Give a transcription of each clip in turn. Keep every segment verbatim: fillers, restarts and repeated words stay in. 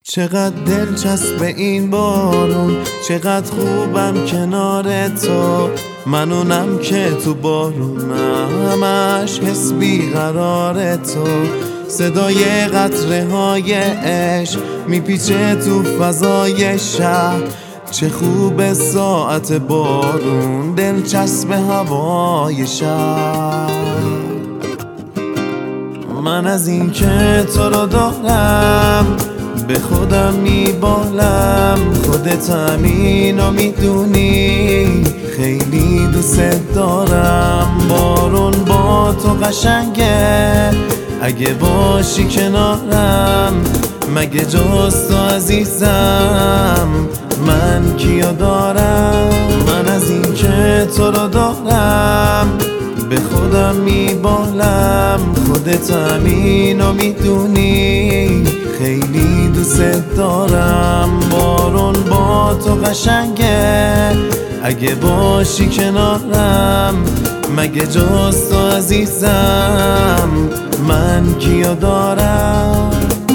چقدر دلچسب این بارون، چقدر خوبم کنار تو. من اونم که تو بارونم، همش حس بیقرار تو. صدای قطره های عشق میپیچه تو فضای شهر. چه خوب ساعت بارون، دلچسب هوای شهر. من از این که تو رو دارم به خودم میبالم. خودت همینو میدونی، خیلی دوست دارم. بارون با تو قشنگه، اگه باشی کنارم. مگه جز تو عزیزم من کیو دارم؟ من از این که تو رو دارم به خودم میبالم. خودت همینو میدونی، خیلی دوست دارم. بارون با تو قشنگه، اگه باشی کنارم. مگه جز تو عزیزم من کیو دارم؟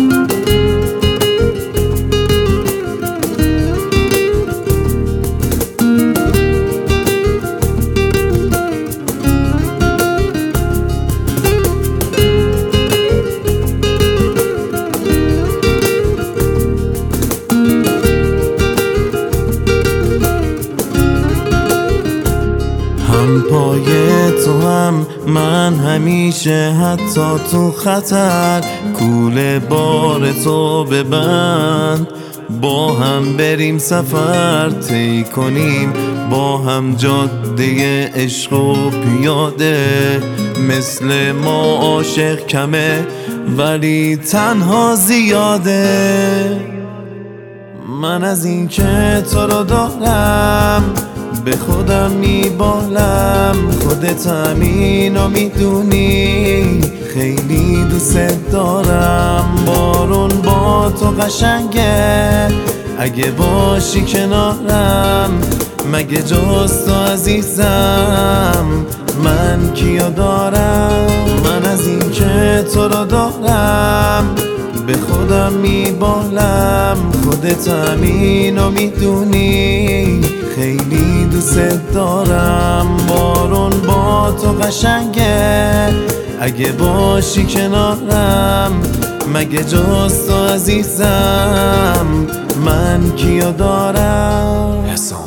هم پای تو هم من همیشه، حتی تو خطر. کوله بار تو ببند، با هم بریم سفر طی کنیم. با هم جاده عشق و پیاده. مثل ما عاشق کمه ولی تنها زیاده. من از این که تو رو دارم به خودم میبالم. خودت همینو میدونی، خیلی دوست دارم. بارون با تو قشنگه، اگه باشی کنارم. مگه جز تو عزیزم من کیو دارم؟ من از این که تو رو دارم به خودم میبالم. خودت همینو میدونی، خیلی دوست دارم. بارون با تو قشنگه، اگه باشی کنارم. مگه جز تو عزیزم من کیو دارم؟